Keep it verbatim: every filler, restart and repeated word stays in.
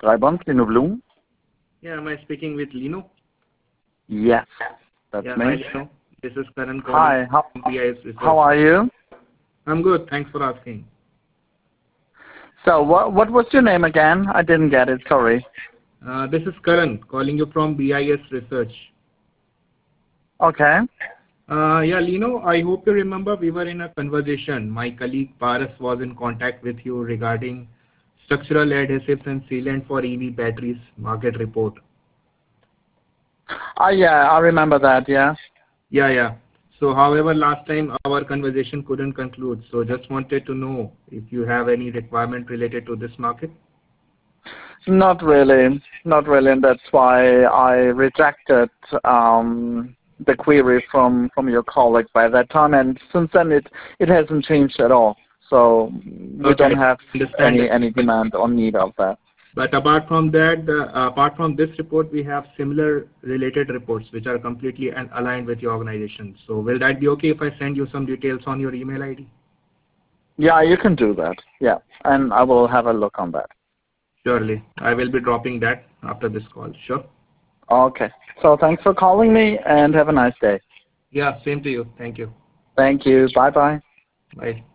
Dreiband, Lino Bloom. Yeah, am I speaking with Lino? Yes, that's yeah, me. Hi, Lino. This is Karan calling Hi, how, from B I S Research. how are you? I'm good. Thanks for asking. So, what, what was your name again? I didn't get it, sorry. Uh, this is Karan calling you from B I S Research. Okay. Uh, yeah, Lino, I hope you remember we were in a conversation. My colleague Paras was in contact with you regarding structural adhesives and sealant for E V batteries market report. Oh, yeah, I remember that, yeah. Yeah, yeah. So, however, last time our conversation couldn't conclude. So, just wanted to know if you have any requirement related to this market. Not really, not really, and that's why I rejected um, the query from, from your colleague by that time, and since then it, it hasn't changed at all. So we Okay, don't have understand any, that. any demand or need of that. But apart from that, the, uh, apart from this report, we have similar related reports which are completely an aligned with your organization. So will that be okay if I send you some details on your email I D? Yeah, you can do that, yeah, and I will have a look on that. Surely. I will be dropping that after this call. Sure. Okay, so thanks for calling me and have a nice day. Yeah, same to you. Thank you. Thank you, bye-bye. Bye.